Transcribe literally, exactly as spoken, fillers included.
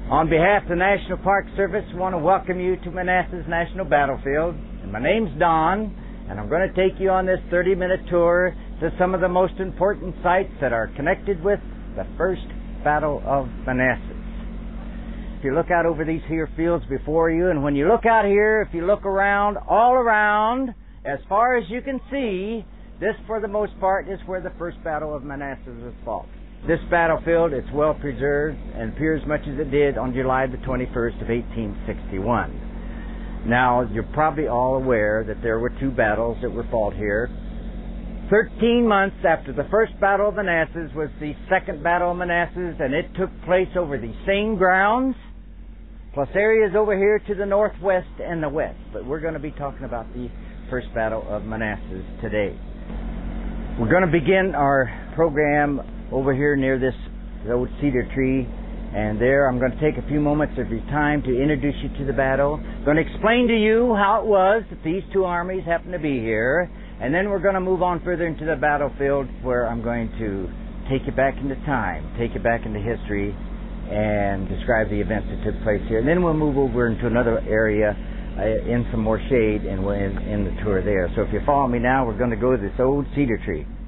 On behalf of the National Park Service, I want to welcome you to Manassas National Battlefield. And my name's Don, and I'm going to take you on this thirty-minute tour to some of the most important sites that are connected with the First Battle of Manassas. If you look out over these here fields before you, and when you look out here, if you look around, all around, as far as you can see, this, for the most part, is where the First Battle of Manassas was fought. This battlefield is well preserved and appears much as it did on July the twenty-first of eighteen sixty-one. Now, you're probably all aware that there were two battles that were fought here. Thirteen months after the First Battle of Manassas was the Second Battle of Manassas, and it took place over the same grounds, plus areas over here to the northwest and the west. But we're going to be talking about the First Battle of Manassas today. We're going to begin our program over here near this old cedar tree, and there I'm going to take a few moments of your time to introduce you to the battle. I'm going to explain to you how it was that these two armies happened to be here, and then we're going to move on further into the battlefield, where I'm going to take you back into time, take you back into history, and describe the events that took place here. And then we'll move over into another area uh, in some more shade, and we'll end, end the tour there. So if you follow me now, we're going to go to this old cedar tree.